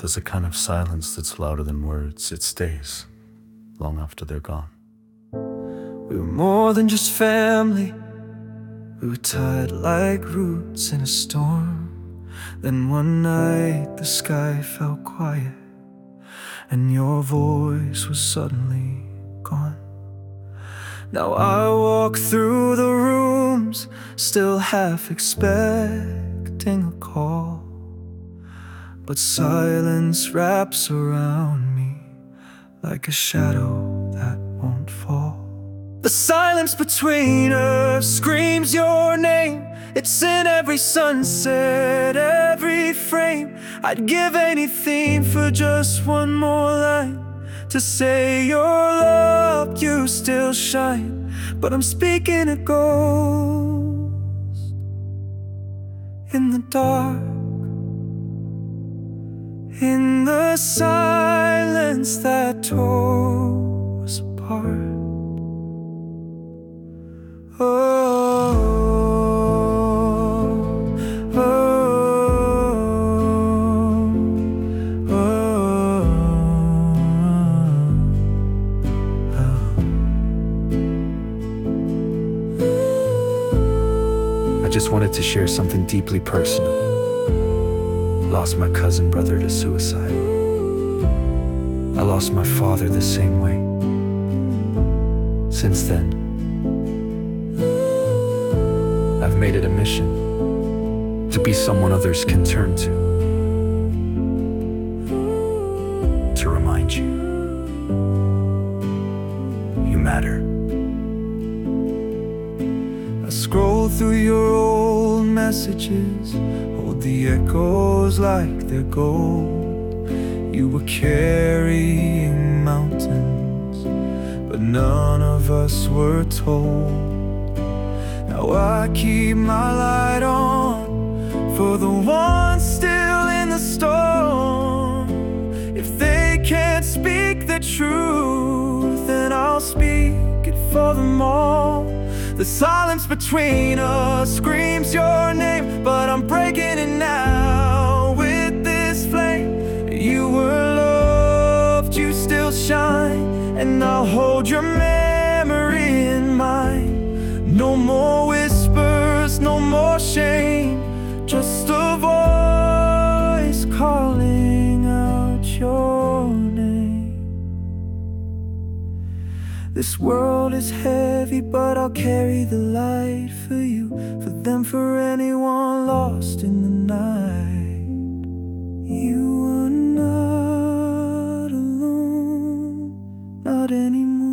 There's a kind of silence that's louder than words. It stays long after they're gone. We were more than just family. We were tied like roots in a storm. Then one night the sky fell quiet, and your voice was suddenly gone. Now I walk through the rooms, still half expecting a call, but silence wraps around me like a shadow that won't fall. The silence between us screams your name. It's in every sunset, every frame. I'd give anything for just one more line to say you're loved, you still shine. But I'm speaking a ghost in the dark, in the silence that tore us apart. I just wanted to share something deeply personal. Lost my cousin brother to suicide. I lost my father the same way. Since then, I've made it a mission to be someone others can turn to remind you, you matter. I scroll through your old messages, hold the echoes like they're gold. You were carrying mountains, but none of us were told. Now I keep my light on for the ones still in the storm. If they can't speak the truth, then I'll speak it for them all. The silence between us screams your name, but I'm breaking it now with this flame. You were loved, you still shine, and I'll hold your memory in mind. No more whispers, no more shame, just a voice calling out your name. This world is heavy, but I'll carry the light for you, for them, for anyone lost in the night. You are not alone, not anymore.